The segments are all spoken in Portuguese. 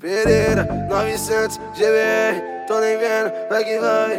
Pereira, 900 GBR, tô nem vendo, vai que vai.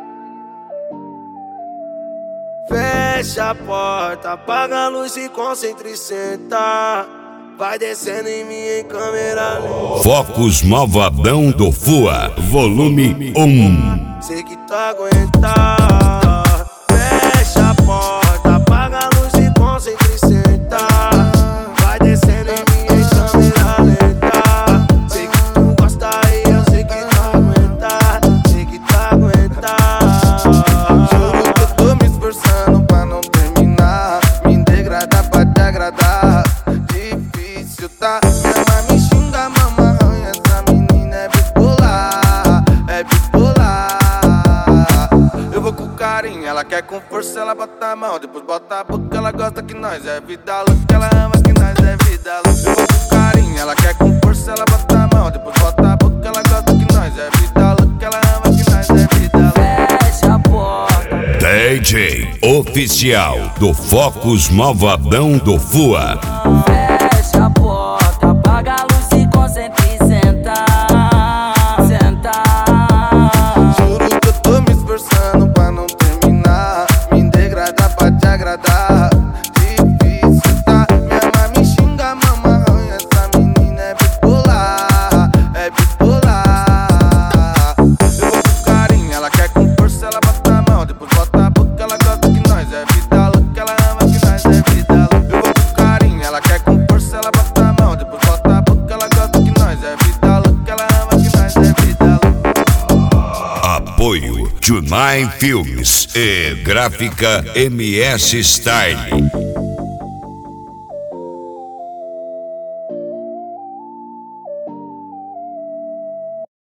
Fecha a porta, apaga a luz e concentra e senta. Vai descendo em mim em câmera lenta. Focos Malvadão do Fua, volume 1. Sei que tu aguenta. Fecha a porta, apaga a luz e concentra e senta. Vai descendo em mim em câmera lenta. Sei que tu gosta e eu sei que tu aguenta. Sei que tu aguenta. Juro que eu tô me esforçando pra não terminar. Me degradar pra te agradar. Difícil, tá? Minha mãe me xinga, mamãe arranha. Essa menina é bipolar, é bipolar. Eu vou com carinho, ela quer com força, ela bota a mão, depois bota a boca. Ela gosta que nós é vida louca, ela ama que nós é vida louca. Eu vou com carinho, ela quer com força, ela bota a mão, depois bota a boca. Ela gosta que nós é vida louca, ela ama que nós é vida louca. Fecha a porta. DJ oficial do Focos Malvadão do Fua. Fecha a porta, apaga a luz e concentra e senta. Senta. Juro que eu tô me esforçando pra não terminar. Me degradar pra te agradar. Difícil, tá? Minha mãe me xinga, mamãe arranha. Essa menina é bipolar, é bipolar. Eu vou com carinho, ela quer com força, ela bota a mão, depois bota a boca. Ela gosta que nós é vida louca, ela ama que nós é vida louca. Eu vou com carinho, ela quer com força, ela bota a mão, depois bota a boca. Ela gosta que nós é vida louca, ela ama que nós é vida louca. Apoio Tunai Filmes e Gráfica MS Style.